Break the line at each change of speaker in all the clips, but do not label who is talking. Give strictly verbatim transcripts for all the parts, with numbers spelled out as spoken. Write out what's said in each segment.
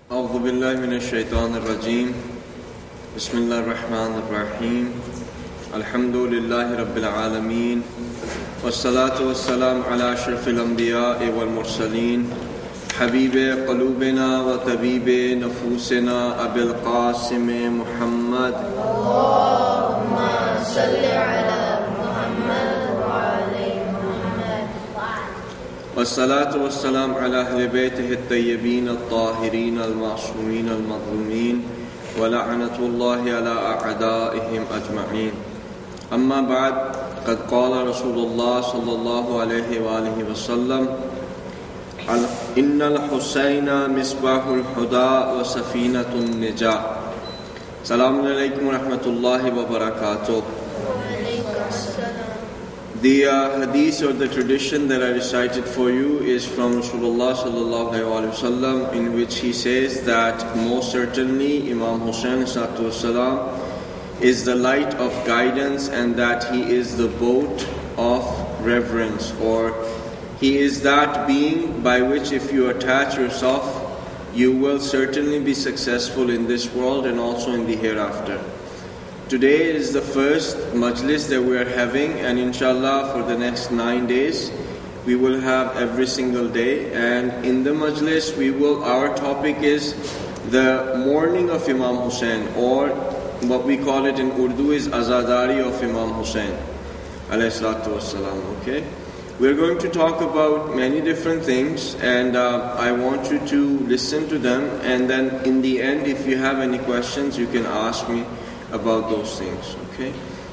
أعوذ بالله من الشيطان الرجيم بسم الله الرحمن الرحيم الحمد لله رب العالمين والصلاة والسلام على أشرف الأنبياء والمرسلين حبيب قلوبنا وطبيب نفوسنا أبي القاسم محمد
اللهم صل على محمد وعلى محمد
والصلاة والسلام على أهل بيته الطيبين الطاهرين المعصومين المظلومين ولعنة الله على أعدائهم أجمعين. أما بعد قد قال رسول الله صلى الله عليه وآله وسلم إن الحسين مصباح الهدى وسفينة النجاة. Assalamu alaikum wa rahmatullahi wa barakatuh. The uh, hadith or the tradition that I recited for you is from Rasulullah sallallahu alaihi wasallam, in which he says that most certainly Imam Hussain salam is the light of guidance and that he is the boat of reverence, or he is that being by which if you attach yourself you will certainly be successful in this world and also in the hereafter. Today is the first majlis that we are having, and inshallah for the next nine days we will have every single day. And in the majlis we will, our topic is the mourning of Imam Hussain, or what we call it in Urdu is Azadari of Imam Hussain alayhi salatu wassalam. Okay, we're going to talk about many different things, and uh, I want you to listen to them, and then in the end if you have any questions you can ask me about those things. Okay.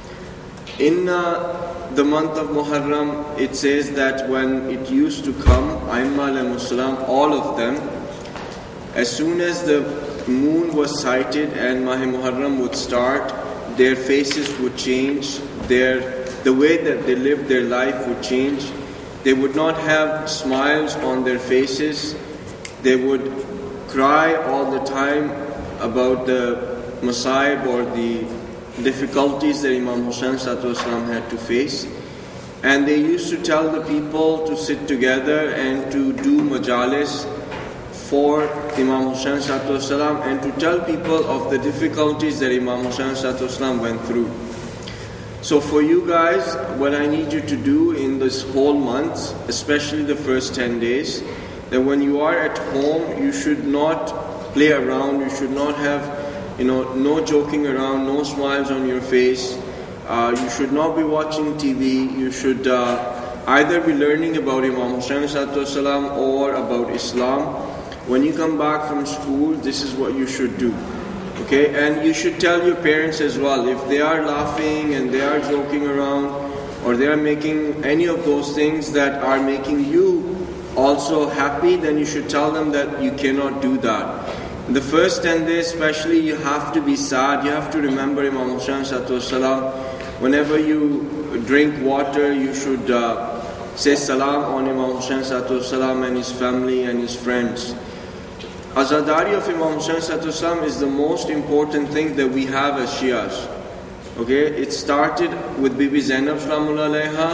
In uh, the month of Muharram, it says that when it used to come, Aimma alayhimus salam, all of them, as soon as the moon was sighted and Mahi Muharram would start, their faces would change, their the way that they lived their life would change. They would not have smiles on their faces. They would cry all the time about the Masaib or the difficulties that Imam Hussain salam had to face. And they used to tell the people to sit together and to do majalis for Imam Hussain salam and to tell people of the difficulties that Imam Hussain salam went through. So for you guys, what I need you to do in this whole month, especially the first ten days, that when you are at home, you should not play around, you should not have You know, no joking around, no smiles on your face. Uh, you should not be watching T V. You should uh, either be learning about Imam Hussain salam or about Islam. When you come back from school, this is what you should do. Okay, and you should tell your parents as well. If they are laughing and they are joking around, or they are making any of those things that are making you also happy, then you should tell them that you cannot do that. In the first ten days especially, you have to be sad. You have to remember Imam Hussain salam. Whenever you drink water, you should uh, say salam on Imam Hussain salam and his family and his friends. Azadari of Imam Hussain salam is the most important thing that we have as Shias. Okay, it started with Bibi Zainab salamullah alayha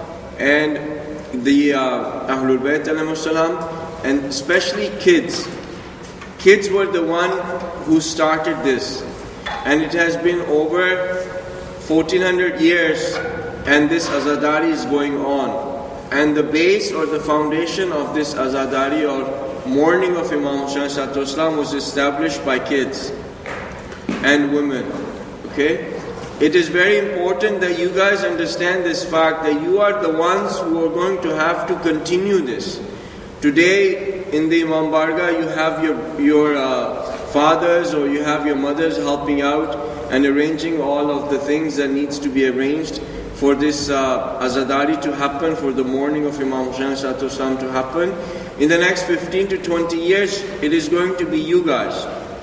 and the uh, Ahlul Bayt alayhi salam, and especially kids. Kids were the one who started this, and it has been over fourteen hundred years, and this Azadari is going on. And the base or the foundation of this Azadari or mourning of Imam Hussain salam was established by kids and women. Okay? It is very important that you guys understand this fact, that you are the ones who are going to have to continue this. Today, in the Imam Barga, you have your your uh, fathers or you have your mothers helping out and arranging all of the things that needs to be arranged for this uh, Azadari to happen, for the mourning of Imam Hussain salam to happen. In the next fifteen to twenty years, it is going to be you guys.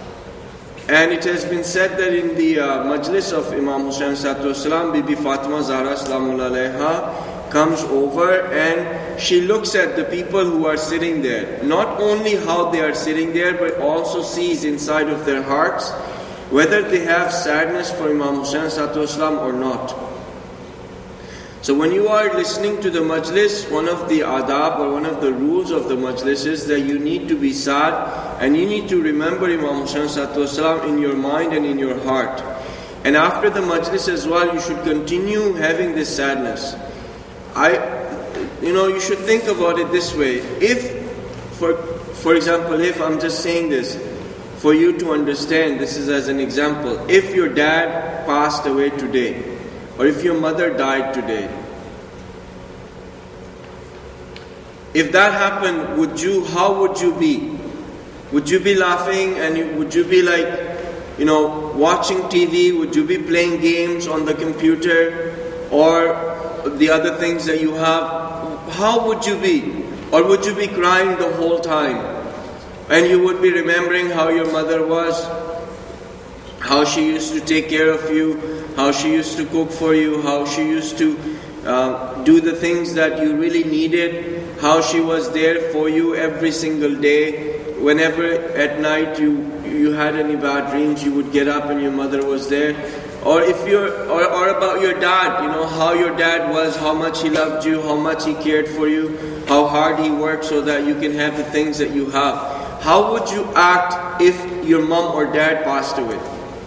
And it has been said that in the uh, majlis of Imam Hussain salam, Bibi Fatima Zahra salamullah alayha comes over and she looks at the people who are sitting there. Not only how they are sitting there, but also sees inside of their hearts whether they have sadness for Imam Hussain salam or not. So when you are listening to the majlis, one of the adab or one of the rules of the majlis is that you need to be sad and you need to remember Imam Hussain Salam in your mind and in your heart. And after the majlis as well, you should continue having this sadness. I, you know, you should think about it this way. If, for, for example, if I'm just saying this, for you to understand, this is as an example. If your dad passed away today, or if your mother died today, if that happened, would you, how would you be? Would you be laughing and you, would you be like, you know, watching T V? Would you be playing games on the computer or the other things that you have? How would you be? Or would you be crying the whole time? And you would be remembering how your mother was, how she used to take care of you, how she used to cook for you, how she used to uh, do the things that you really needed, how she was there for you every single day. Whenever at night you you had any bad dreams, you would get up and your mother was there. Or if you're, or, or about your dad, you know, how your dad was, how much he loved you, how much he cared for you, how hard he worked so that you can have the things that you have. How would you act if your mom or dad passed away?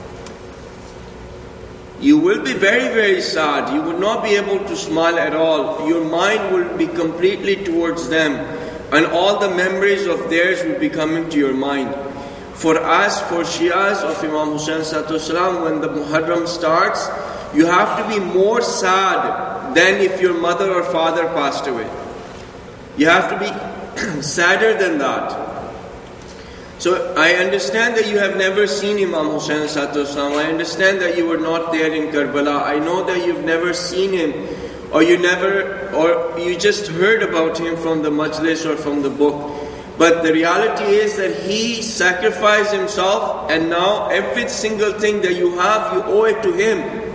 You will be very, very sad. You would not be able to smile at all. Your mind will be completely towards them. And all the memories of theirs will be coming to your mind. For us, for Shias of Imam Hussain Salam, when the Muharram starts, you have to be more sad than if your mother or father passed away. You have to be sadder than that. So I understand that you have never seen Imam Hussain Salam. I understand that you were not there in Karbala. I know that you've never seen him, or you never, or you just heard about him from the majlis or from the book. But the reality is that he sacrificed himself, and now every single thing that you have, you owe it to him.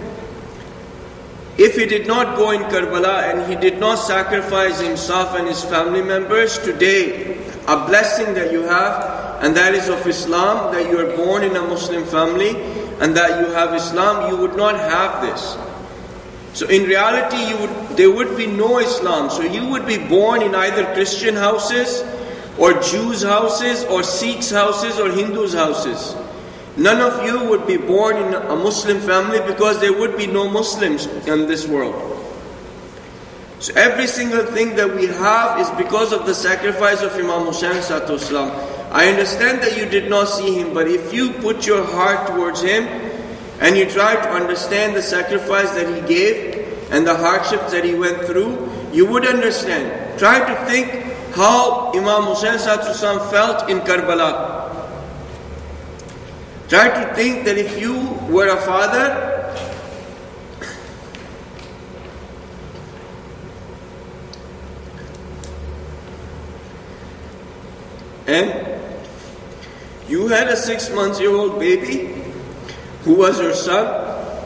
If he did not go in Karbala and he did not sacrifice himself and his family members, today, a blessing that you have, and that is of Islam, that you are born in a Muslim family, and that you have Islam, you would not have this. So in reality, you would, there would be no Islam. So you would be born in either Christian houses, or Jews' houses, or Sikhs' houses, or Hindus' houses. None of you would be born in a Muslim family because there would be no Muslims in this world. So every single thing that we have is because of the sacrifice of Imam Hussain Salam. I understand that you did not see him, but if you put your heart towards him and you try to understand the sacrifice that he gave and the hardships that he went through, you would understand. Try to think how Imam Hussain Salam felt in Karbala. Try to think that if you were a father, and you had a six months year old baby who was your son,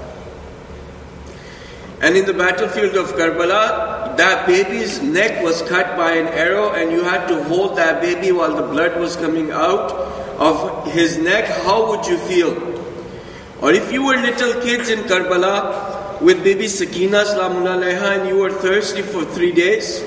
and in the battlefield of Karbala, that baby's neck was cut by an arrow and you had to hold that baby while the blood was coming out of his neck, how would you feel? Or if you were little kids in Karbala with baby Sakina Salamun Alaiha and you were thirsty for three days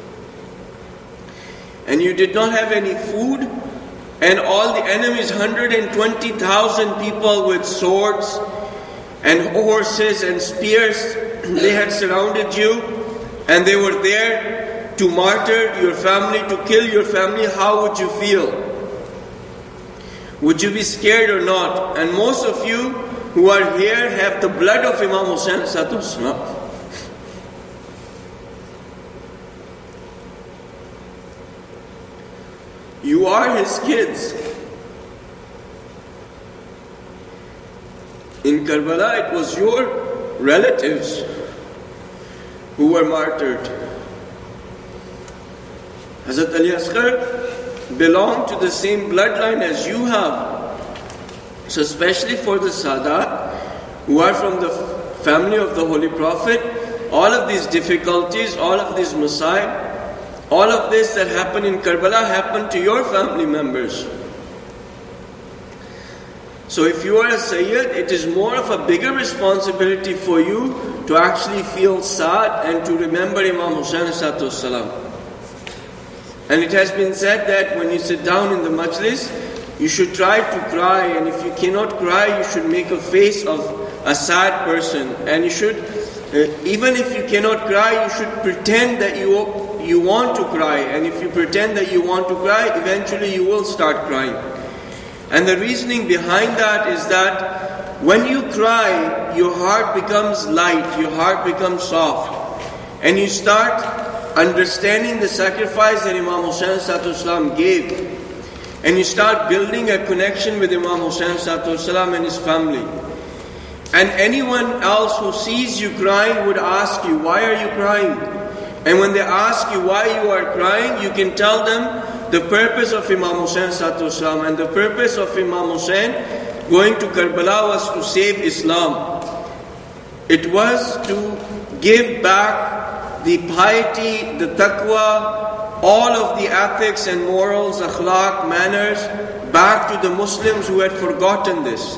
and you did not have any food, and all the enemies, one hundred twenty thousand people with swords and horses and spears, they had surrounded you and they were there to martyr your family, to kill your family, how would you feel? Would you be scared or not? And most of you who are here have the blood of Imam Hussain Salam. You are his kids. In Karbala, it was your relatives who were martyred. Hazrat Ali Asghar belonged to the same bloodline as you have. So especially for the Sadat, who are from the family of the Holy Prophet, all of these difficulties, all of these masa'ib, all of this that happened in Karbala happened to your family members. So if you are a Sayyid, it is more of a bigger responsibility for you to actually feel sad and to remember Imam Hussain Salatu Salam. And it has been said that when you sit down in the majlis, you should try to cry, and if you cannot cry, you should make a face of a sad person. And you should, uh, even if you cannot cry, you should pretend that you you want to cry. And if you pretend that you want to cry, eventually you will start crying. And the reasoning behind that is that when you cry, your heart becomes light, your heart becomes soft, and you start understanding the sacrifice that Imam Hussain Salatu Salam gave, and you start building a connection with Imam Hussain Salatu Salam and his family. And anyone else who sees you crying would ask you, why are you crying? And when they ask you why you are crying, you can tell them the purpose of Imam Hussain Salatu Salam. And the purpose of Imam Hussain going to Karbala was to save Islam. It was to give back the piety, the taqwa, all of the ethics and morals, akhlaq, manners, back to the Muslims who had forgotten this.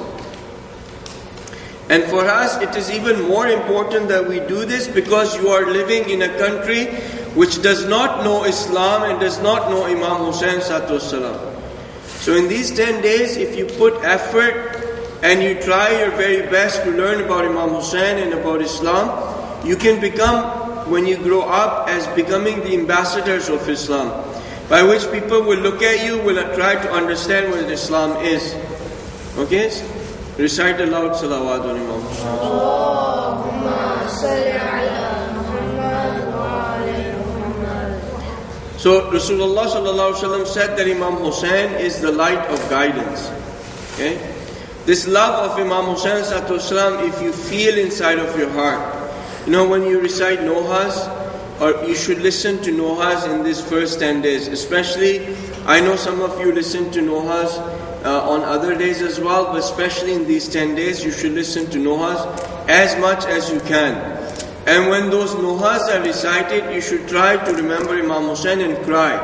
And for us, it is even more important that we do this because you are living in a country which does not know Islam and does not know Imam Hussain Salatu Salam. So in these ten days, if you put effort and you try your very best to learn about Imam Hussain and about Islam, you can become, when you grow up, as becoming the ambassadors of Islam, by which people will look at you, will try to understand what Islam is. Okay? Recite a loud salawat on Imam Hussain. Allahumma salli ala Muhammad wa ala Muhammad. So Rasulullah sallallahu alaihi wasallam said that Imam Hussain is the light of guidance. Okay? This love of Imam Hussain sallallahu alaihi wasallam, if you feel inside of your heart, you know, when you recite Nohas, or you should listen to Nohas in these first ten days. Especially, I know some of you listen to Nohas uh, on other days as well, but especially in these ten days, you should listen to Nohas as much as you can. And when those Nohas are recited, you should try to remember Imam Hussain and cry.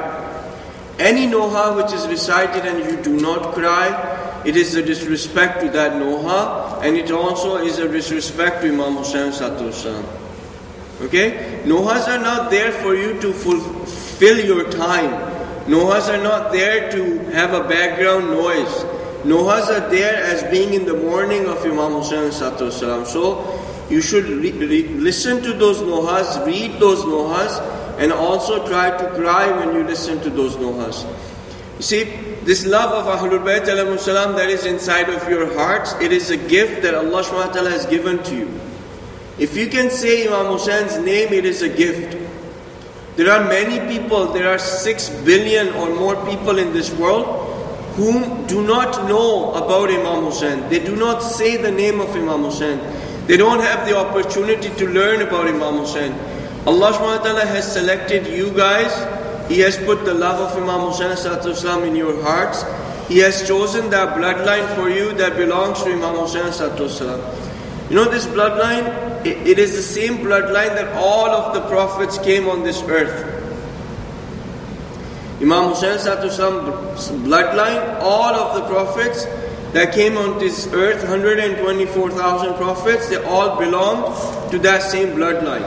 Any Noha which is recited and you do not cry, it is a disrespect to that Noha, and it also is a disrespect to Imam Hussain Salatu Salam. Okay? Nohas are not there for you to fulfill your time. Nohas are not there to have a background noise. Nohas are there as being in the morning of Imam Hussain Salatu Salam. So, you should re- re- listen to those Nohas, read those Nohas, and also try to cry when you listen to those Nohas. You see, this love of Ahlul Bayt alayhimus salam that is inside of your hearts, it is a gift that Allah subhanahu wa ta'ala has given to you. If you can say Imam Hussein's name, it is a gift. There are many people, there are six billion or more people in this world whom do not know about Imam Hussain. They do not say the name of Imam Hussain. They don't have the opportunity to learn about Imam Hussain. Allah subhanahu wa ta'ala has selected you guys. He has put the love of Imam Hussain Salatu Salam in your hearts. He has chosen that bloodline for you that belongs to Imam Hussain Salatu Salam. You know, this bloodline, it, it is the same bloodline that all of the prophets came on this earth. Imam Hussain Salatu Salam's bloodline, all of the prophets that came on this earth, one hundred twenty-four thousand prophets, they all belong to that same bloodline.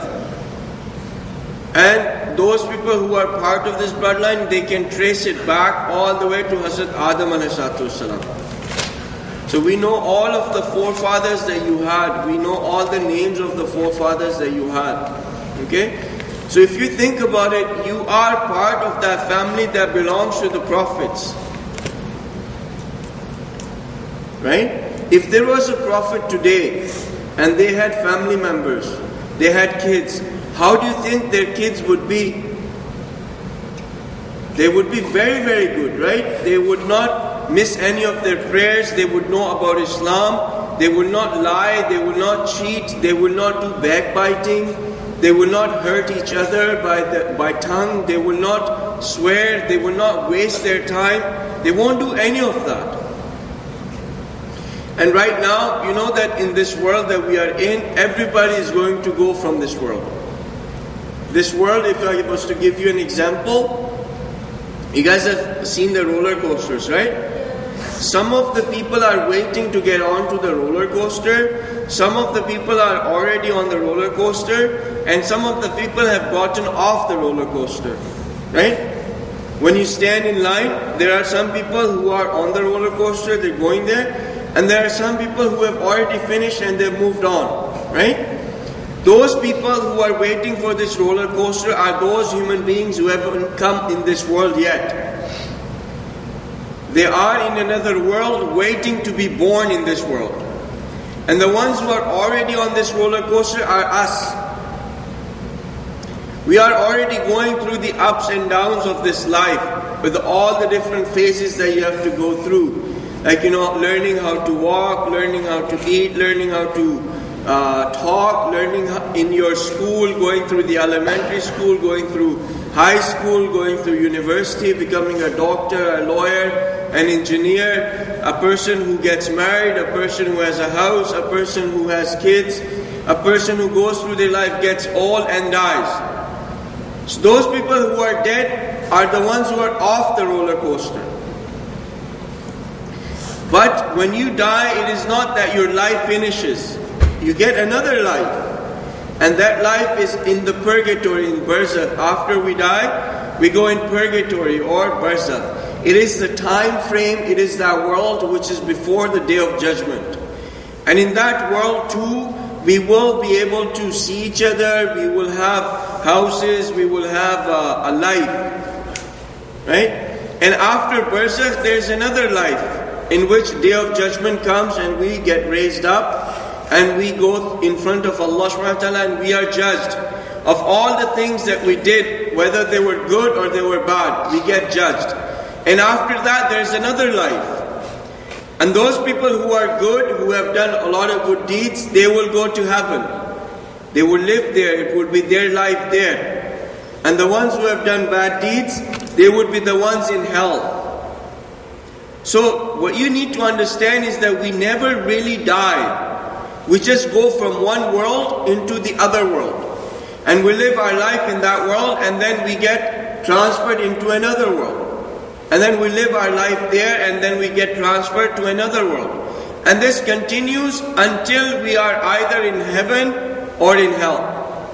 And those people who are part of this bloodline, they can trace it back all the way to Hazrat Adam alayhi salatu wasalam. So we know all of the forefathers that you had. We know all the names of the forefathers that you had. Okay? So if you think about it, you are part of that family that belongs to the prophets. Right? If there was a prophet today, and they had family members, they had kids, how do you think their kids would be? They would be very, very good, right? They would not miss any of their prayers. They would know about Islam. They would not lie. They would not cheat. They would not do backbiting. They will not hurt each other by the by tongue. They will not swear. They will not waste their time. They won't do any of that. And right now, you know that in this world that we are in, everybody is going to go from this world. This world, if I was to give you an example, you guys have seen the roller coasters, right? Some of the people are waiting to get onto the roller coaster. Some of the people are already on the roller coaster. And some of the people have gotten off the roller coaster. Right? When you stand in line, there are some people who are on the roller coaster, they're going there. And there are some people who have already finished and they've moved on. Right? Those people who are waiting for this roller coaster are those human beings who haven't come in this world yet. They are in another world waiting to be born in this world. And the ones who are already on this roller coaster are us. We are already going through the ups and downs of this life with all the different phases that you have to go through. Like, you know, learning how to walk, learning how to eat, learning how to uh, talk, learning how, in your school, going through the elementary school, going through high school, going through university, becoming a doctor, a lawyer, an engineer, a person who gets married, a person who has a house, a person who has kids, a person who goes through their life, gets old and dies. So those people who are dead are the ones who are off the roller coaster. But when you die, it is not that your life finishes. You get another life. And that life is in the purgatory, in barzakh. After we die, we go in purgatory or barzakh. It is the time frame, it is that world which is before the Day of Judgment. And in that world too, we will be able to see each other, we will have houses, we will have a, a life. Right? And after barzakh, there is another life in which Day of Judgment comes and we get raised up and we go in front of Allah subhanahu wa ta'ala and we are judged of all the things that we did, whether they were good or they were bad. We get judged. And after that, there is another life. And those people who are good, who have done a lot of good deeds, they will go to heaven. They will live there. It will be their life there. And the ones who have done bad deeds, they would be the ones in hell. So what you need to understand is that we never really die. We just go from one world into the other world. And we live our life in that world and then we get transferred into another world. And then we live our life there and then we get transferred to another world. And this continues until we are either in heaven or in hell.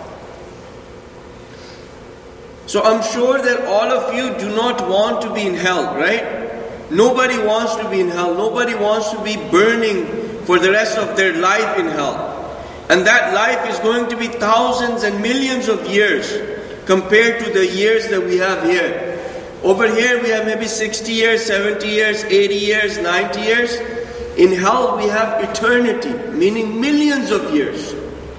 So I'm sure that all of you do not want to be in hell, right? Nobody wants to be in hell. Nobody wants to be burning for the rest of their life in hell. And that life is going to be thousands and millions of years compared to the years that we have here. Over here we have maybe sixty years, seventy years, eighty years, ninety years. In hell we have eternity, meaning millions of years.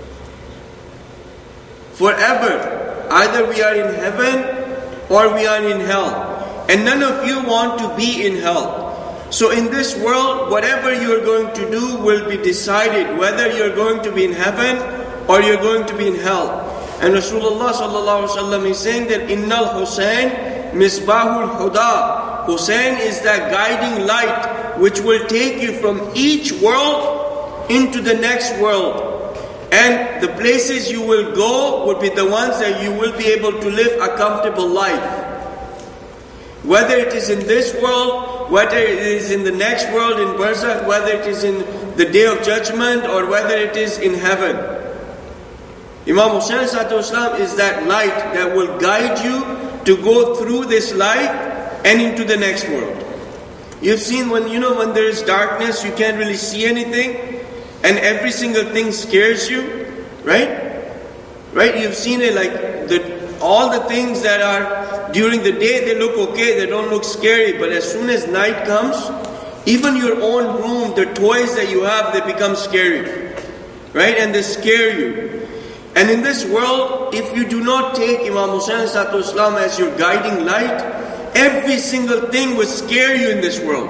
Forever. Either we are in heaven or we are in hell. And none of you want to be in hell. So in this world, whatever you are going to do will be decided whether you're going to be in heaven or you're going to be in hell. And Rasulullah sallallahu alaihi wasallam is saying that Innal Hussain Misbahul Huda. Hussain is that guiding light which will take you from each world into the next world. And the places you will go will be the ones that you will be able to live a comfortable life. Whether it is in this world, whether it is in the next world in barzakh, whether it is in the Day of Judgment or whether it is in heaven. Imam Hussain Islam is that light that will guide you to go through this life and into the next world. You've seen when, you know, when there is darkness, you can't really see anything and every single thing scares you, right? Right? You've seen it like the all the things that are during the day, they look okay, they don't look scary. But as soon as night comes, even your own room, the toys that you have, they become scary. Right? And they scare you. And in this world, if you do not take Imam Hussain Islam as your guiding light, every single thing will scare you in this world.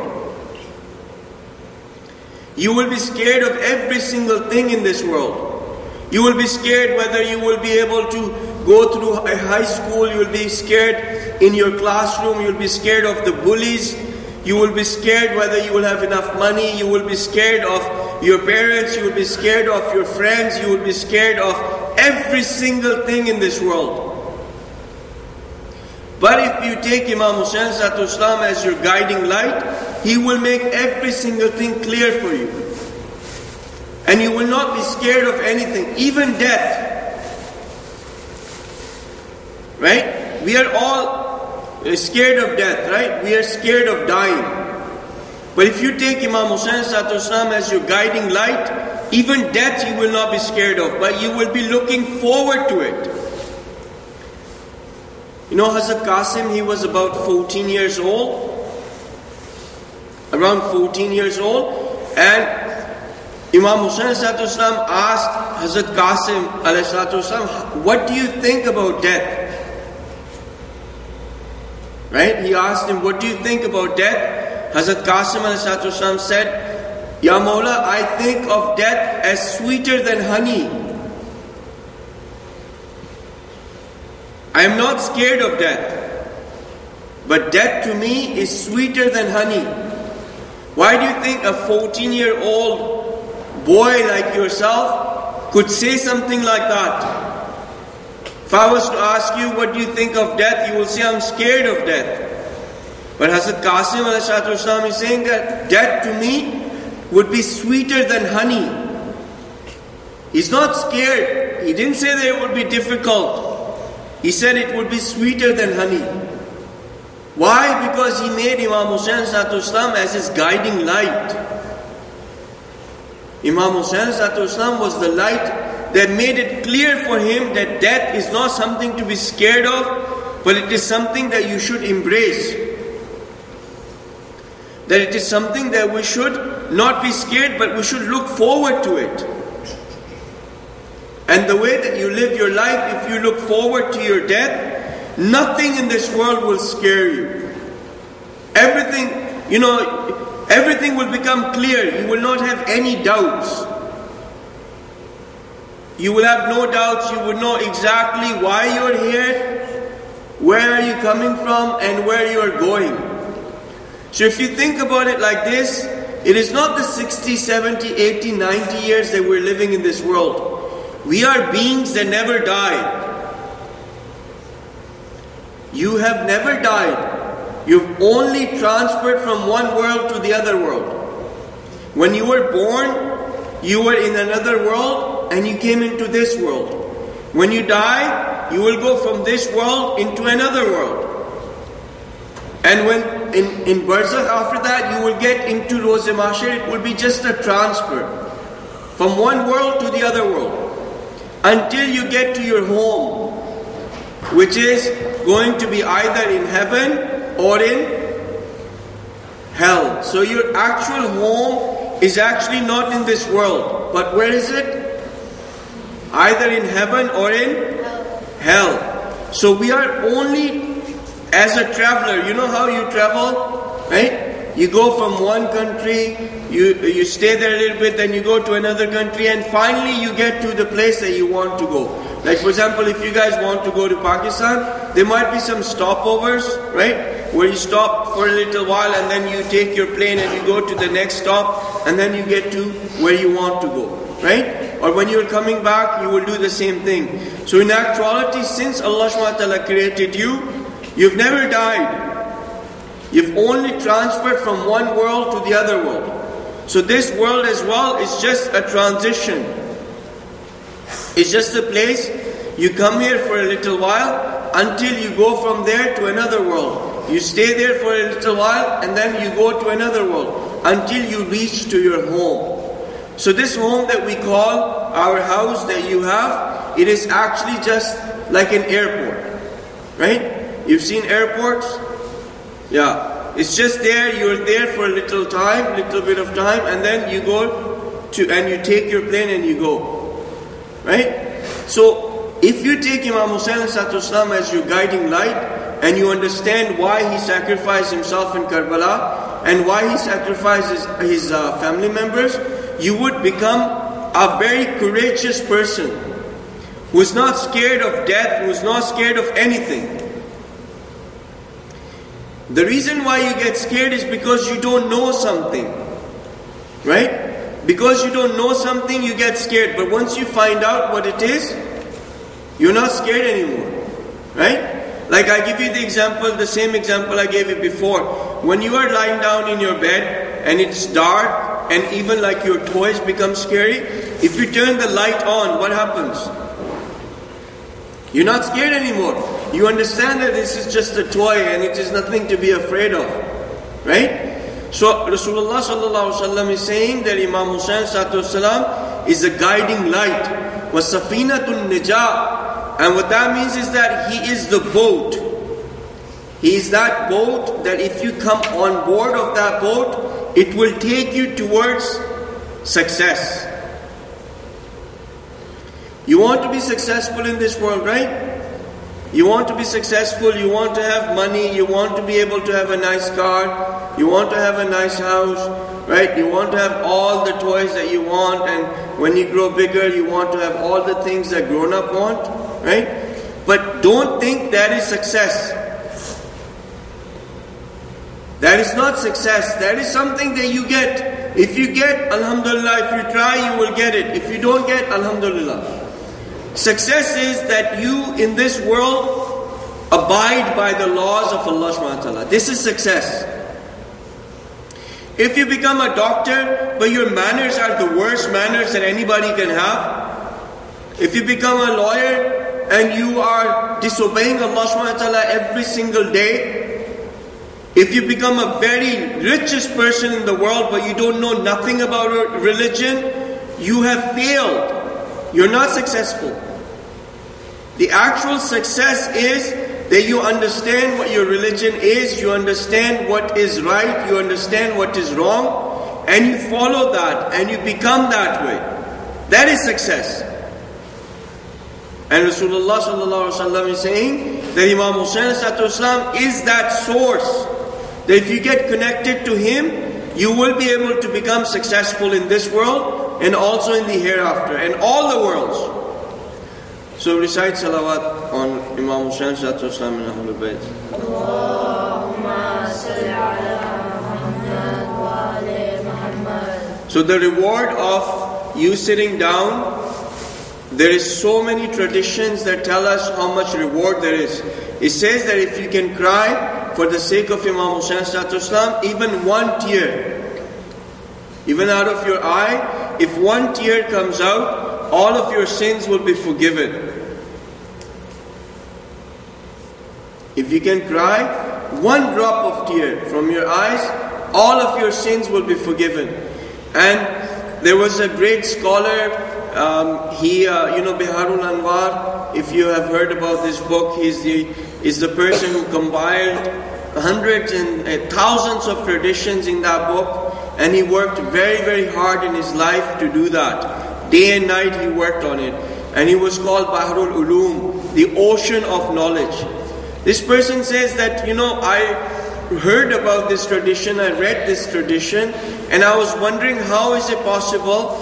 You will be scared of every single thing in this world. You will be scared whether you will be able to go through a high school. You will be scared in your classroom. You will be scared of the bullies. You will be scared whether you will have enough money. You will be scared of your parents. You will be scared of your friends. You will be scared of every single thing in this world. But if you take Imam Hussain Islam as your guiding light, he will make every single thing clear for you. And you will not be scared of anything, even death. Right? We are all scared of death, right? We are scared of dying. But if you take Imam Hussain Islam as your guiding light, even death you will not be scared of, but you will be looking forward to it. You know, Hazrat Qasim, he was about fourteen years old. Around fourteen years old. And Imam Hussain Islam asked Hazrat Qasim Islam, what do you think about death? Right? He asked him, what do you think about death? Hazrat Qasim Islam said, Ya Mawla, I think of death as sweeter than honey. I am not scared of death. But death to me is sweeter than honey. Why do you think a fourteen year old boy like yourself could say something like that? If I was to ask you, what do you think of death? You will say, I'm scared of death. But Hazrat Qasim Islam is saying that death to me would be sweeter than honey. He's not scared. He didn't say that it would be difficult. He said it would be sweeter than honey. Why? Because he made Imam Hussain Islam as his guiding light. Imam Hussain Islam was the light that made it clear for him that death is not something to be scared of, but it is something that you should embrace. That it is something that we should not be scared, but we should look forward to it. And the way that you live your life, if you look forward to your death, nothing in this world will scare you. Everything, you know, everything will become clear. You will not have any doubts. You will have no doubts. You will know exactly why you are here, where are you coming from, and where you are going. So if you think about it like this, it is not the sixty, seventy, eighty, ninety years that we're living in this world. We are beings that never die. You have never died. You've only transferred from one world to the other world. When you were born, you were in another world and you came into this world. When you die, you will go from this world into another world. And when in, in Barzakh after that, you will get into Roz Mahshar, it will be just a transfer from one world to the other world. Until you get to your home, which is going to be either in heaven or in hell. So your actual home is actually not in this world. But where is it? Either in heaven or in hell. So we are only as a traveler. You know how you travel, right? You go from one country, you you stay there a little bit, then you go to another country, and finally you get to the place that you want to go. Like for example, if you guys want to go to Pakistan, there might be some stopovers, right? Where you stop for a little while and then you take your plane and you go to the next stop and then you get to where you want to go, right? Or when you're coming back, you will do the same thing. So in actuality, since Allah subhanahu wa ta'ala created you, you've never died. You've only transferred from one world to the other world. So this world as well is just a transition. It's just a place. You come here for a little while until you go from there to another world. You stay there for a little while and then you go to another world until you reach to your home. So this home that we call our house that you have, it is actually just like an airport. Right? You've seen airports? Yeah, it's just there, you're there for a little time, little bit of time, and then you go to, and you take your plane and you go. Right? So, if you take Imam Hussain Islam as your guiding light, and you understand why he sacrificed himself in Karbala, and why he sacrifices his uh, family members, you would become a very courageous person, who is not scared of death, who is not scared of anything. The reason why you get scared is because you don't know something. Right? Because you don't know something, you get scared. But once you find out what it is, you're not scared anymore. Right? Like I give you the example, the same example I gave you before. When you are lying down in your bed and it's dark and even like your toys become scary, if you turn the light on, what happens? You're not scared anymore. You understand that this is just a toy and it is nothing to be afraid of. Right? So Rasulullah sallallahu alaihi wasallam is saying that Imam Hussain sallallahu is a guiding light. Was safinatun najah. And what that means is that he is the boat. He is that boat that if you come on board of that boat, it will take you towards success. You want to be successful in this world, right? You want to be successful, you want to have money, you want to be able to have a nice car, you want to have a nice house, right? You want to have all the toys that you want, and when you grow bigger, you want to have all the things that grown-up want, right? But don't think that is success. That is not success. That is something that you get. If you get, alhamdulillah, if you try, you will get it. If you don't get, alhamdulillah. Success is that you in this world abide by the laws of Allah subhanahu wa ta'ala. This is success. If you become a doctor, but your manners are the worst manners that anybody can have. If you become a lawyer and you are disobeying Allah subhanahu wa ta'ala every single day. If you become a very richest person in the world, but you don't know nothing about religion, you have failed. You're not successful. The actual success is that you understand what your religion is, you understand what is right, you understand what is wrong, and you follow that, and you become that way. That is success. And Rasulullah sallallahu alaihi wasallam is saying that Imam Hussain is that source. That if you get connected to him, you will be able to become successful in this world and also in the hereafter and all the worlds. So recite salawat on Imam Hussain sallallahu alaihi wasallam and Ahlul Bayt. Allahumma salli ala Muhammad wa ali Muhammad. So the reward of you sitting down, there is so many traditions that tell us how much reward there is. It says that if you can cry for the sake of Imam Hussain sallallahu alaihi wasallam, even one tear, even out of your eye, if one tear comes out, all of your sins will be forgiven. If you can cry one drop of tear from your eyes, all of your sins will be forgiven. And there was a great scholar, um, he, uh, you know, Biharul Anwar, if you have heard about this book, he's the, is the person who compiled hundreds and uh, thousands of traditions in that book. And he worked very, very hard in his life to do that. Day and night he worked on it. And he was called Bahrul Ulum, the ocean of knowledge. This person says that, you know, I heard about this tradition, I read this tradition, and I was wondering how is it possible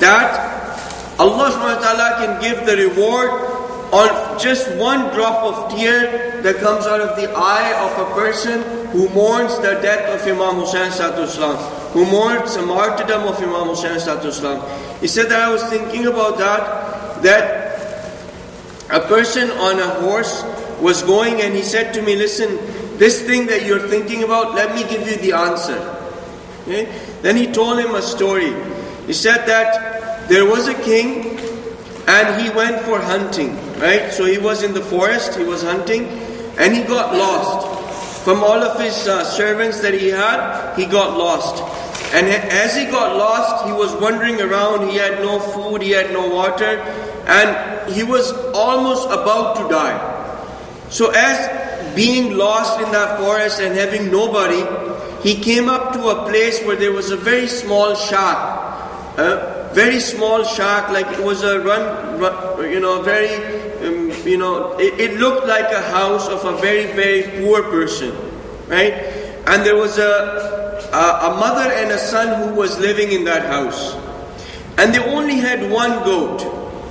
that Allah subhanahu wa ta'ala can give the reward on just one drop of tear that comes out of the eye of a person who mourns the death of Imam Hussain sallallahu alaihi wasallam, who mourns the martyrdom of Imam Hussain sallallahu alaihi wasallam. He said that I was thinking about that, that a person on a horse was going and he said to me, listen, this thing that you're thinking about, let me give you the answer. Okay? Then he told him a story. He said that there was a king and he went for hunting, right? So he was in the forest, he was hunting, and he got lost. From all of his uh, servants that he had, he got lost. And as he got lost, he was wandering around, he had no food, he had no water, and he was almost about to die. So as being lost in that forest and having nobody, he came up to a place where there was a very small shack. A very small shack, like it was a run, run you know, very, um, you know, it, it looked like a house of a very, very poor person, right? And there was a, a, a mother and a son who was living in that house. And they only had one goat,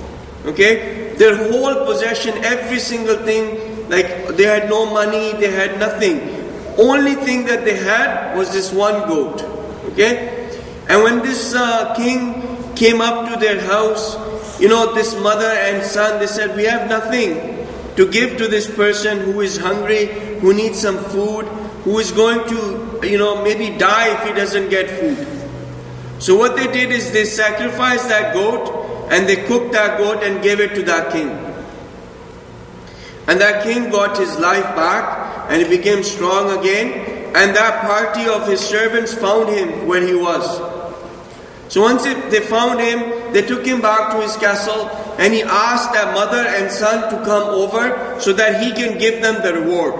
okay? Their whole possession, every single thing, like they had no money, they had nothing. Only thing that they had was this one goat, okay? And when this uh, king came up to their house, you know, this mother and son, they said, we have nothing to to give to this person who is hungry, who needs some food, who is going to, you know, maybe die if he doesn't get food. So what they did is they sacrificed that goat and they cooked that goat and gave it to that king. And that king got his life back and he became strong again. And that party of his servants found him where he was. So once it, they found him, they took him back to his castle and he asked that mother and son to come over so that he can give them the reward.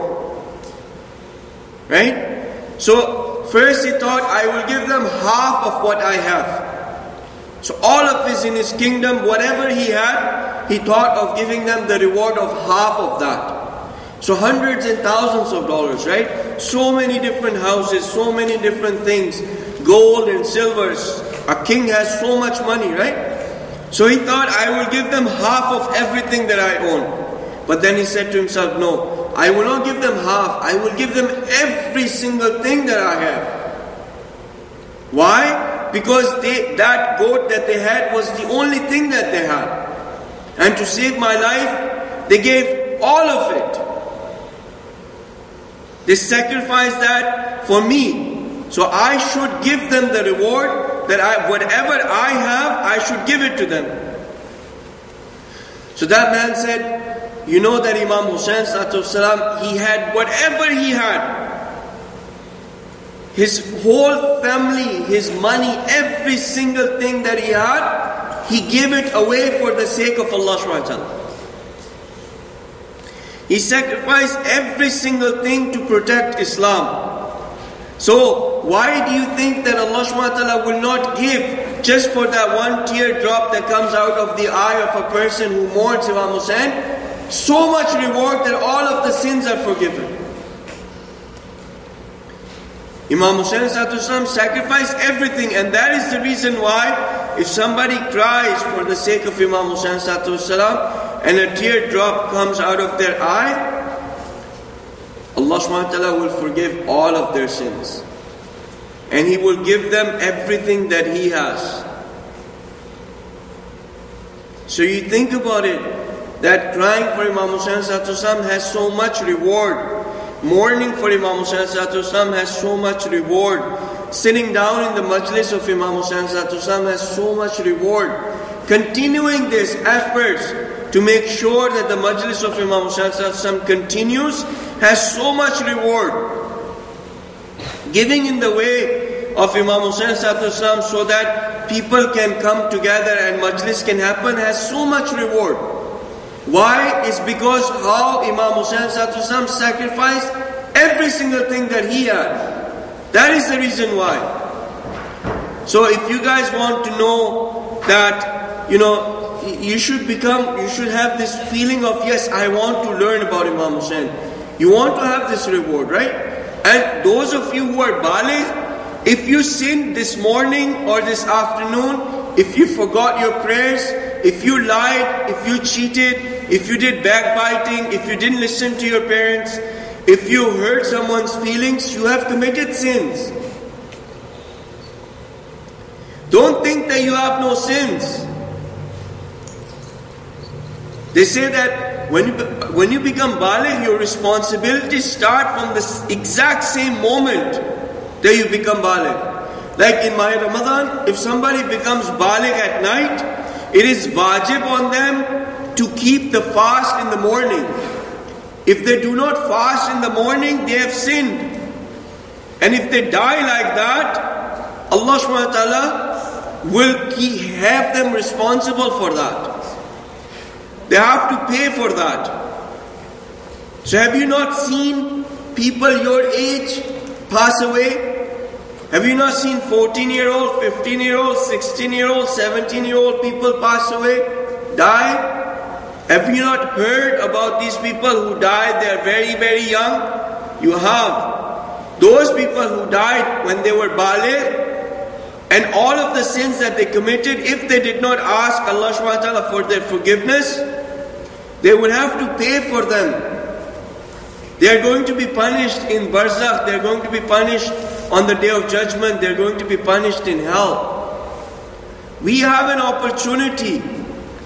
Right? So first he thought, I will give them half of what I have. So all of his in his kingdom, whatever he had, he thought of giving them the reward of half of that. So hundreds and thousands of dollars, right? So many different houses, so many different things, gold and silvers. A king has so much money, right? So he thought, I will give them half of everything that I own. But then he said to himself, no, I will not give them half. I will give them every single thing that I have. Why? Because they, that goat that they had was the only thing that they had. And to save my life, they gave all of it. They sacrificed that for me. So I should give them the reward that I, whatever I have, I should give it to them. So that man said, you know that Imam Hussain, salam, he had whatever he had. His whole family, his money, every single thing that he had, he gave it away for the sake of Allah subhanahu wa ta'ala. He sacrificed every single thing to protect Islam. So why do you think that Allah subhanahu wa ta'ala will not give just for that one teardrop that comes out of the eye of a person who mourns Imam Hussain, so much reward that all of the sins are forgiven? Imam Hussain sacrificed everything, and that is the reason why if somebody cries for the sake of Imam Hussain and a teardrop comes out of their eye, Allah subhanahu wa ta'ala will forgive all of their sins. And He will give them everything that He has. So you think about it, that crying for Imam Hussain has so much reward. Mourning for Imam Hussain has so much reward. Sitting down in the majlis of Imam Hussain has so much reward. Continuing these efforts to make sure that the majlis of Imam Hussain continues has so much reward. Giving in the way of Imam Hussain so that people can come together and majlis can happen has so much reward. Why? It's because how Imam Hussain sacrificed every single thing that he had. That is the reason why. So if you guys want to know that, you know, you should become, you should have this feeling of, yes, I want to learn about Imam Hussain. You want to have this reward, right? And those of you who are baligh, if you sinned this morning or this afternoon, if you forgot your prayers, if you lied, if you cheated, if you did backbiting, if you didn't listen to your parents, if you hurt someone's feelings, you have committed sins. Don't think that you have no sins. They say that when you, when you become baligh, your responsibilities start from the exact same moment that you become baligh. Like in my Ramadan, if somebody becomes baligh at night, it is wajib on them to keep the fast in the morning. If they do not fast in the morning, they have sinned. And if they die like that, Allah subhanahu wa ta'ala will keep, have them responsible for that. They have to pay for that. So have you not seen people your age pass away? Have you not seen fourteen year old, fifteen year old, sixteen year old, seventeen year old people pass away, die? Have you not heard about these people who died, they are very, very young? You have. Those people who died when they were baligh, and all of the sins that they committed, if they did not ask Allah subhanahu wa ta'ala for their forgiveness, they would have to pay for them. They are going to be punished in barzakh, they are going to be punished on the day of judgment, they are going to be punished in hell. We have an opportunity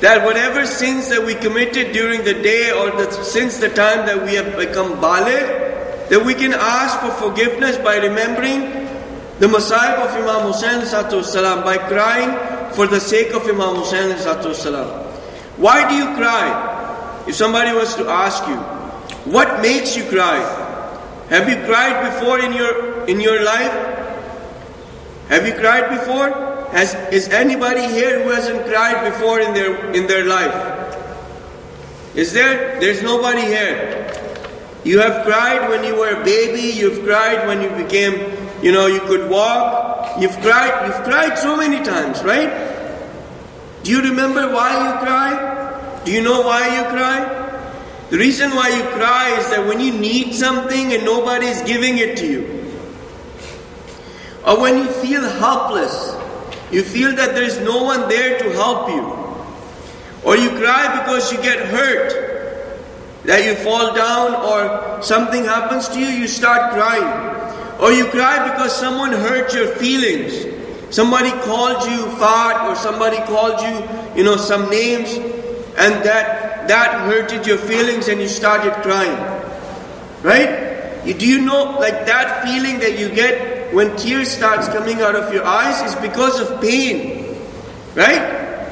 that whatever sins that we committed during the day or the, since the time that we have become baligh, that we can ask for forgiveness by remembering the Masa'ib of Imam Hussain salam, by crying for the sake of Imam Hussain salam. Why do you cry? If somebody was to ask you, what makes you cry? Have you cried before in your in your life? Have you cried before? Has, is anybody here who hasn't cried before in their in their life? Is there? There's nobody here. You have cried when you were a baby. You've cried when you became, you know, you could walk. You've cried. You've cried so many times, right? Do you remember why you cry? Do you know why you cry? The reason why you cry is that when you need something and nobody is giving it to you, or when you feel helpless. You feel that there is no one there to help you. Or you cry because you get hurt. That you fall down or something happens to you, you start crying. Or you cry because someone hurt your feelings. Somebody called you fat or somebody called you, you know, some names. And that, that hurted your feelings and you started crying. Right? You, do you know, like that feeling that you get when tears starts coming out of your eyes is because of pain, right?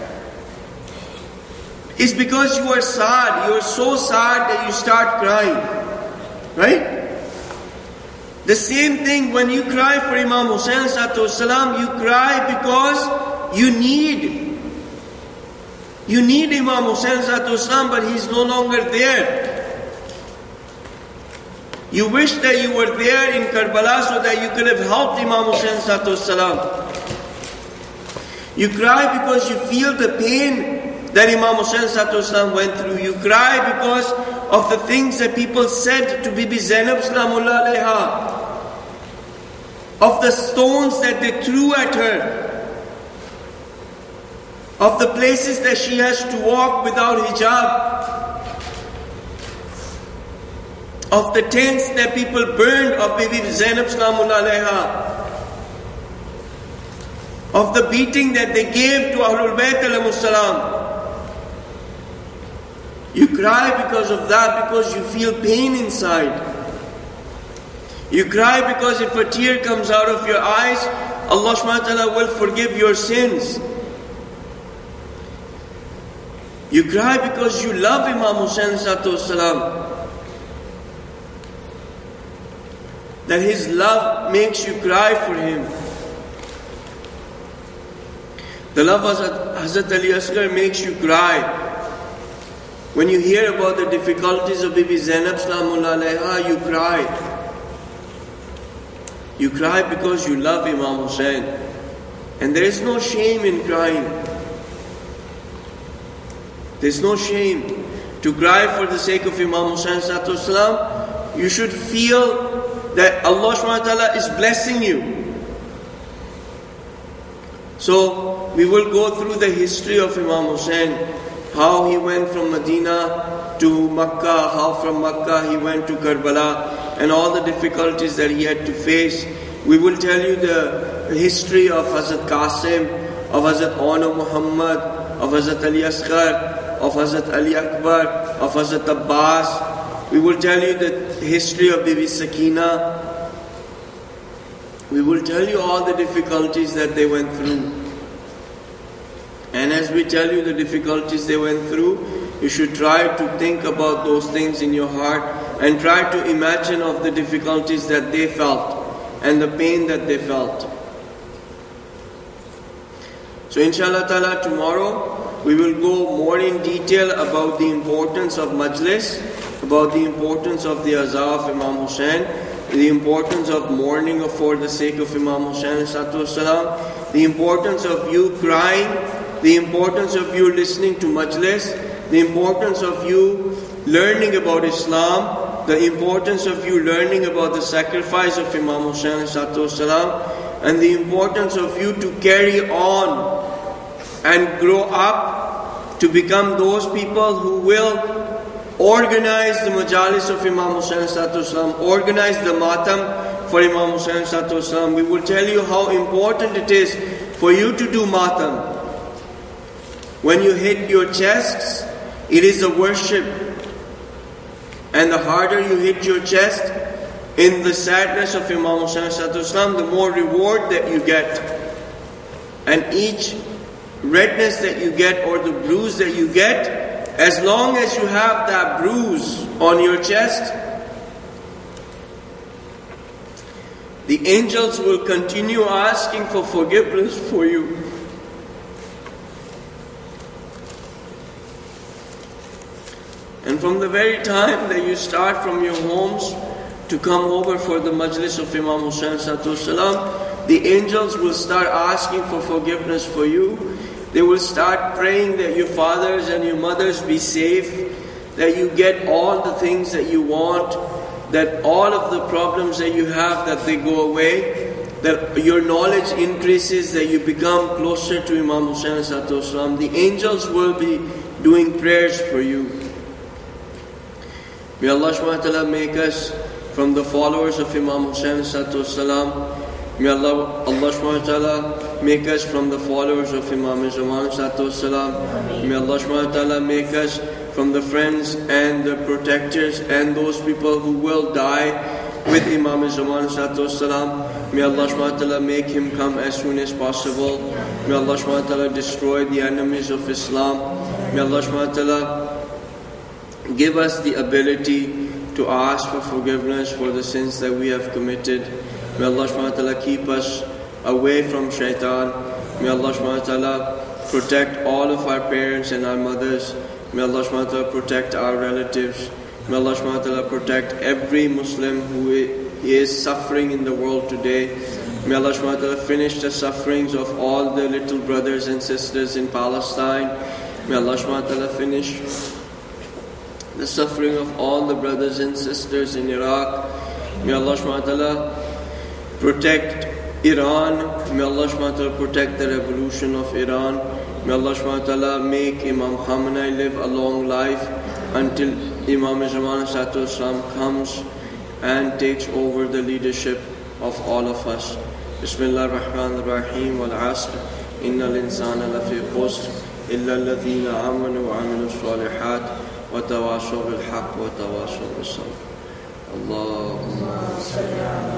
It's because you are sad. You are so sad that you start crying, right? The same thing when you cry for Imam Hussain salam, you cry because you need. You need Imam Hussain salam, but he's no longer there. You wish that you were there in Karbala so that you could have helped Imam Hussain salam. You cry because you feel the pain that Imam Hussain salam went through. You cry because of the things that people said to Bibi Zainab salamullah alayha, of the stones that they threw at her, of the places that she has to walk without hijab, of the tents that people burned of Bibi Zainab salamullah alayha, of the beating that they gave to Ahlul Bayt alayhimus salam. You cry because of that, because you feel pain inside. You cry because if a tear comes out of your eyes, Allah subhanahu wa ta'ala will forgive your sins. You cry because you love Imam Hussain salam. That his love makes you cry for him. The love of Hazrat Ali Asghar makes you cry. When you hear about the difficulties of Bibi Zainab salamullah alayha, you cry. You cry because you love Imam Hussain. And there is no shame in crying. There is no shame to cry for the sake of Imam Hussain salam. You should feel that Allah subhanahu wa ta'ala is blessing you. So we will go through the history of Imam Hussain, how he went from Medina to Makkah, how from Makkah he went to Karbala, and all the difficulties that he had to face. We will tell you the history of Hazrat Qasim, of Hazrat Ono Muhammad, of Hazrat Ali Asghar, of Hazrat Ali Akbar, of Hazrat Abbas. We will tell you the history of Bibi Sakina. We will tell you all the difficulties that they went through. And as we tell you the difficulties they went through, you should try to think about those things in your heart and try to imagine of the difficulties that they felt and the pain that they felt. So inshallah ta'ala, tomorrow we will go more in detail about the importance of majlis, about the importance of the Aza of Imam Hussain, the importance of mourning for the sake of Imam Hussain salam, the importance of you crying, the importance of you listening to majlis, the importance of you learning about Islam, the importance of you learning about the sacrifice of Imam Hussain salam, and the importance of you to carry on and grow up to become those people who will organize the majalis of Imam Hussain salam, organize the matam for Imam Hussain salam. We will tell you how important it is for you to do matam. When you hit your chests, it is a worship. And the harder you hit your chest, in the sadness of Imam Hussain Islam, the more reward that you get. And each redness that you get or the bruise that you get, as long as you have that bruise on your chest, the angels will continue asking for forgiveness for you. And from the very time that you start from your homes to come over for the majlis of Imam Hussain Salam, the angels will start asking for forgiveness for you. They will start praying that your fathers and your mothers be safe, that you get all the things that you want, that all of the problems that you have, that they go away, that your knowledge increases, that you become closer to Imam Hussain Salam. The angels will be doing prayers for you. May Allah subhanahu wa ta'ala make us from the followers of Imam Hussain salam. May Allah, Allah subhanahu wa ta'ala make us from the followers of Imam Zaman salam. May Allah subhanahu wa ta'ala make us from the friends and the protectors and those people who will die with Imam Zaman salam. May Allah subhanahu wa ta'ala make him come as soon as possible. May Allah subhanahu wa ta'ala destroy the enemies of Islam. May Allah subhanahu wa ta'ala give us the ability to ask for forgiveness for the sins that we have committed. May Allah subhanahu wa ta'ala keep us away from shaitan. May Allah subhanahu wa ta'ala protect all of our parents and our mothers. May Allah subhanahu wa ta'ala protect our relatives. May Allah subhanahu wa ta'ala protect every Muslim who is suffering in the world today. May Allah subhanahu wa ta'ala finish the sufferings of all the little brothers and sisters in Palestine. May Allah subhanahu wa ta'ala finish the suffering of all the brothers and sisters in Iraq. May Allah subhanahu wa ta'ala protect Iran. May Allah subhanahu wa ta'ala protect the revolution of Iran. May Allah subhanahu wa ta'ala make Imam Khamenei live a long life until Imam Zaman Islam comes and takes over the leadership of all of us. Bismillah ar-Rahman ar-Rahim wal asr innal insana lafi khusr illa alladhina amanu wa amilu salihat وتواصوا بالحق وتواصوا بالصبر. اللهم صل على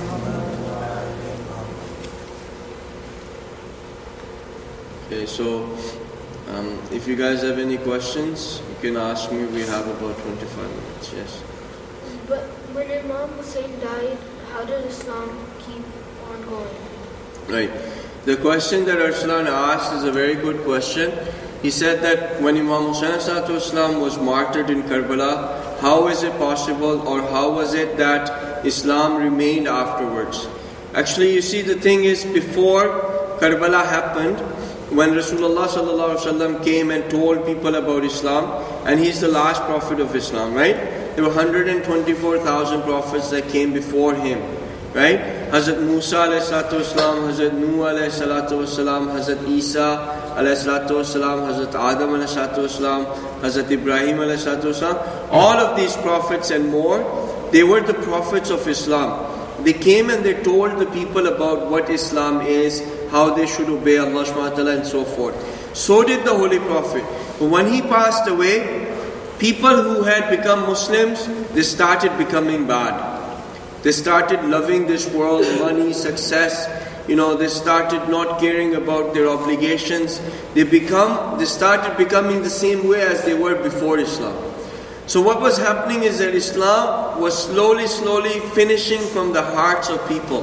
Okay, so um, if you guys have any questions, you can ask me. We have about twenty-five minutes. Yes.
But when Imam Hussain died, how did Islam keep on going?
Right. The question that Arslan asked is a very good question. He said that when Imam Hussain Islam was martyred in Karbala, how is it possible, or how was it that Islam remained afterwards? Actually, you see, the thing is, before Karbala happened, when Rasulullah sallallahu alaihi wasallam came and told people about Islam, and he's the last prophet of Islam, right? There were one hundred twenty-four thousand prophets that came before him, right? Hazrat Musa alayhi salatu wasalam, Hazrat Nuh alayhi salatu wasalam, Hazrat Isa alayhi salatu wasalam, Hazrat Adam alayhi salatu wasalam, Hazrat Ibrahim alayhi salatu wasalam. All of these prophets and more, they were the prophets of Islam. They came and they told the people about what Islam is, how they should obey Allah subhanahu wa ta'ala and so forth. So did the Holy Prophet. But when he passed away, people who had become Muslims, they started becoming bad. They started loving this world, money, success. You know, they started not caring about their obligations. They become, they started becoming the same way as they were before Islam. So what was happening is that Islam was slowly, slowly finishing from the hearts of people.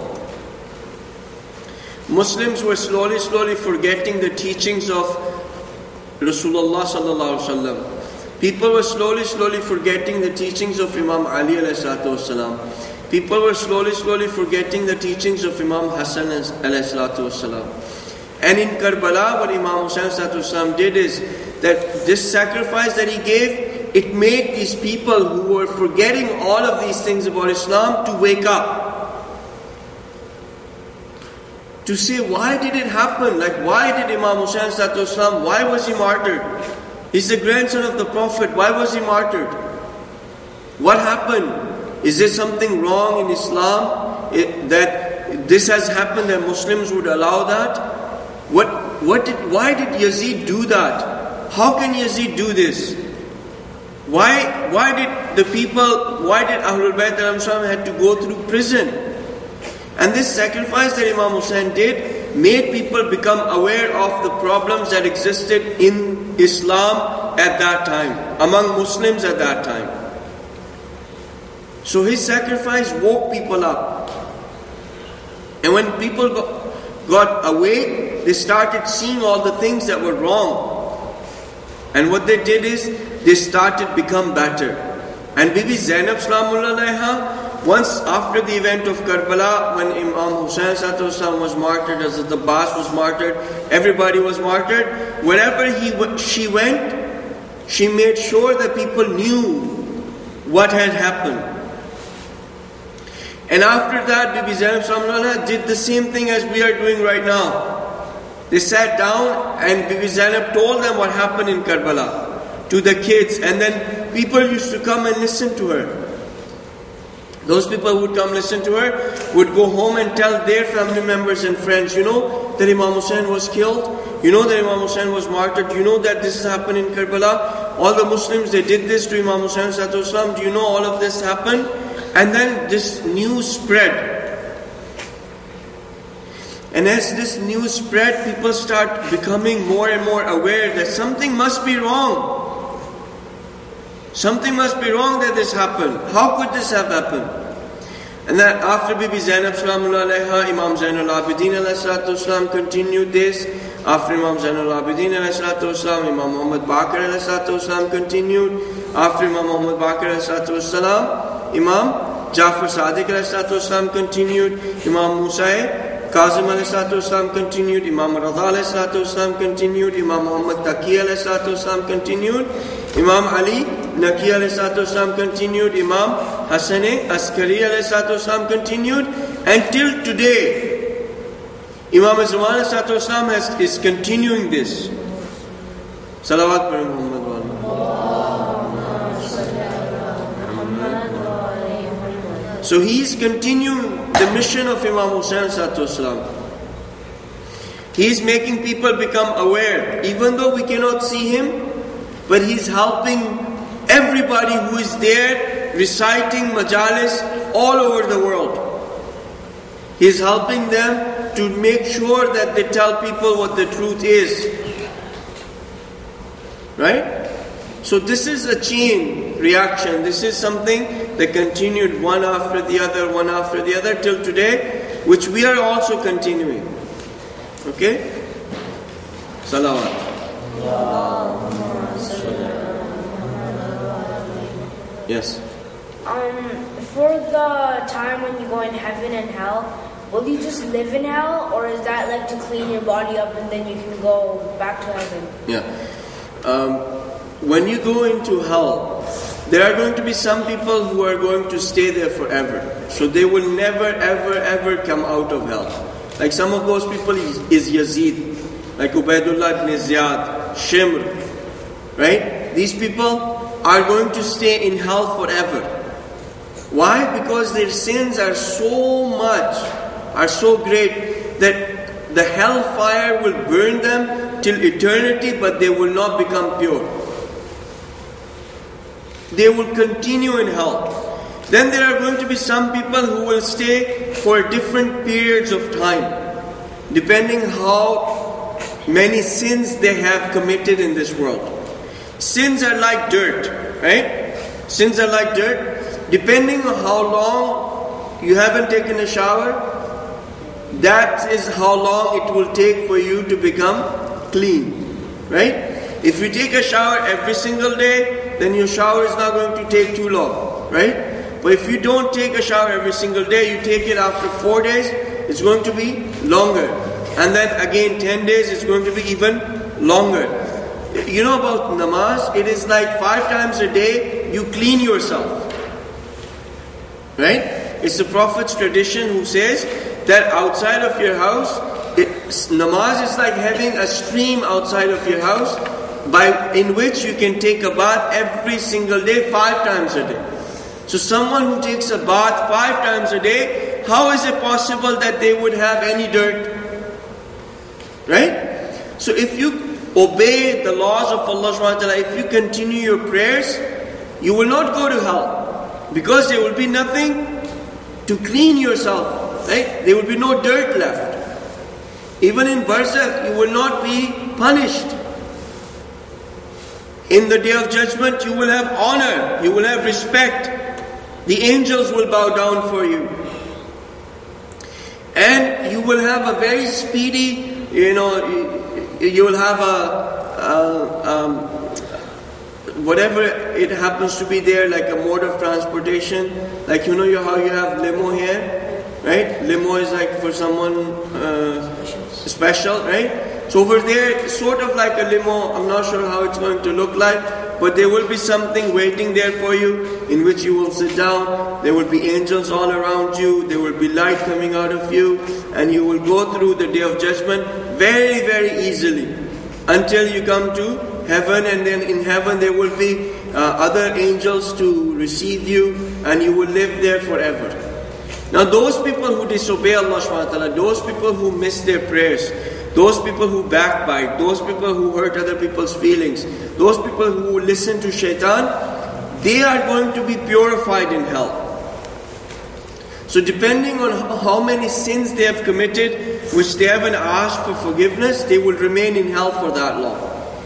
Muslims were slowly, slowly forgetting the teachings of Rasulullah sallallahu alaihi wasallam. People were slowly, slowly forgetting the teachings of Imam Ali alayhi salatu wasalam. People were slowly, slowly forgetting the teachings of Imam Hassan alayhi salatu wasalam. And in Karbala, what Imam Hussain salatu wasalam did is that this sacrifice that he gave, it made these people who were forgetting all of these things about Islam to wake up. To say, why did it happen? Like, why did Imam Hussain salatu wasalam, why was he martyred? He's the grandson of the Prophet. Why was he martyred? What happened? Is there something wrong in Islam it, that this has happened, that Muslims would allow that? What, what did, why did Yazid do that? How can Yazid do this? Why, why did the people, why did Ahlul Bayt had to go through prison? And this sacrifice that Imam Hussain did made people become aware of the problems that existed in Islam at that time, among Muslims at that time. So his sacrifice woke people up. And when people got, got awake, they started seeing all the things that were wrong. And what they did is, they started become better. And Bibi Zainab Salamullah Alaiha, once after the event of Karbala, when Imam Hussain Salam was martyred, as the Abbas was martyred, everybody was martyred, wherever he she went, she made sure that people knew what had happened. And after that, Bibi Zainab Salamullah did the same thing as we are doing right now. They sat down and Bibi Zainab told them what happened in Karbala to the kids, and then people used to come and listen to her. Those people who would come listen to her would go home and tell their family members and friends, you know that Imam Hussain was killed? You know that Imam Hussain was martyred? You know that this happened in Karbala? All the Muslims, they did this to Imam Hussain Salam. Do you know all of this happened? And then this news spread. And as this news spread, people start becoming more and more aware that something must be wrong. Something must be wrong that this happened. How could this have happened? And that after Bibi Zainab Salamullah Alaiha, Imam Zainul Abidin Alayhi Salatu Wasalam continued this. After Imam Zainul Abidin Alayhi Salatu Wasalam, Imam Muhammad Baqir Alayhi Salatu Wasalam continued. After Imam Muhammad Baqir Alayhi Salatu Wasalam, Imam Jafar Sadiq Alayhi Salatu Wasalam continued. Imam Musa Kazim Alayhi Salatu Wasalam continued. Imam Radha Alayhi Salatu Wasalam continued. Imam Muhammad Taqi Alayhi Salatu Wasalam continued. Imam Ali Naqi Alayhi Salatu Wasalam continued. Imam Hassan Askari Alayhi Salatu Wasalam continued. Until today, Imam Zaman Alayhi Salatu Wasalam is continuing this. Salawat par Muhammad wa So he is continuing the mission of Imam Hussain Salatu Wasalam. He is making people become aware, even though we cannot see him, but he's helping everybody who is there reciting majalis all over the world. He's helping them to make sure that they tell people what the truth is. Right? So this is a chain reaction. This is something that continued one after the other, one after the other till today, which we are also continuing. Okay? Salawat. Yes.
Um, for the time when you go in heaven and hell, will you just live in hell, or is that like to clean your body up and then you can go back to heaven?
Yeah. Um, when you go into hell, there are going to be some people who are going to stay there forever. So they will never, ever, ever come out of hell. Like some of those people is, is Yazid, like Ubaidullah ibn Ziyad, Shimr, right? These people are going to stay in hell forever. Why? Because their sins are so much, are so great, that the hellfire will burn them till eternity, but they will not become pure. They will continue in hell. Then there are going to be some people who will stay for different periods of time, depending how many sins they have committed in this world. Sins are like dirt, right? Sins are like dirt. Depending on how long you haven't taken a shower, that is how long it will take for you to become clean, right? If you take a shower every single day, then your shower is not going to take too long, right? But if you don't take a shower every single day, you take it after four days, it's going to be longer. And then again ten days, it's going to be even longer. You know about namaz, it is like five times a day you clean yourself. Right? It's the Prophet's tradition who says that outside of your house, it, namaz is like having a stream outside of your house by in which you can take a bath every single day, five times a day. So someone who takes a bath five times a day, how is it possible that they would have any dirt? Right? So if you obey the laws of Allah subhanahu wa ta'ala, if you continue your prayers, you will not go to hell. Because there will be nothing to clean yourself. Right? There will be no dirt left. Even in barzakh, you will not be punished. In the day of judgment, you will have honor, you will have respect. The angels will bow down for you. And you will have a very speedy, you know, you will have a, a um, whatever it happens to be there, like a mode of transportation. Like you know how you have limo here, right? Limo is like for someone uh, special, right? So over there, it's sort of like a limo. I'm not sure how it's going to look like, but there will be something waiting there for you in which you will sit down. There will be angels all around you. There will be light coming out of you, and you will go through the day of judgment very, very easily until you come to heaven. And then in heaven there will be uh, other angels to receive you, and you will live there forever. Now those people who disobey Allah subhanahu wa ta'ala, those people who miss their prayers, those people who backbite, those people who hurt other people's feelings, those people who listen to shaitan, they are going to be purified in hell. So depending on how many sins they have committed, which they haven't asked for forgiveness, they will remain in hell for that long.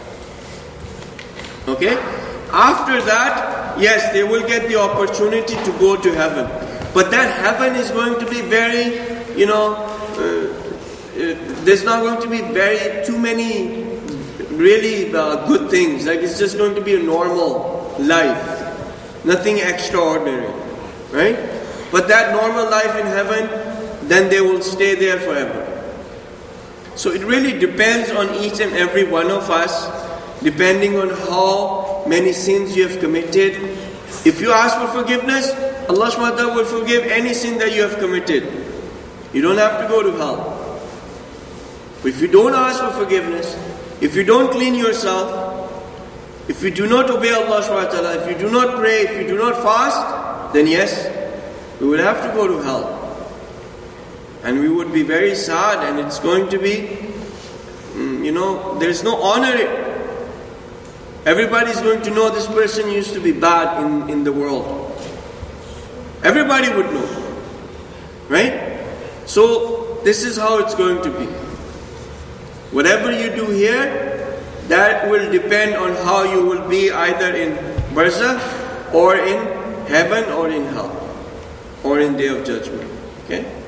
Okay? After that, yes, they will get the opportunity to go to heaven. But that heaven is going to be very, you know, uh, uh, there's not going to be very too many really uh, good things. Like it's just going to be a normal life, nothing extraordinary, right? But that normal life in heaven, then they will stay there forever. So it really depends on each and every one of us, depending on how many sins you have committed. If you ask for forgiveness, Allah subhanahu wa ta'ala will forgive any sin that you have committed. You don't have to go to hell. But if you don't ask for forgiveness, if you don't clean yourself, if you do not obey Allah subhanahu wa ta'ala, if you do not pray, if you do not fast, then yes, we will have to go to hell. And we would be very sad, and it's going to be, you know, there's no honor. Everybody's going to know this person used to be bad in, in the world. Everybody would know. Right? So, this is how it's going to be. Whatever you do here, that will depend on how you will be either in barzakh, or in heaven, or in hell, or in day of judgment. Okay?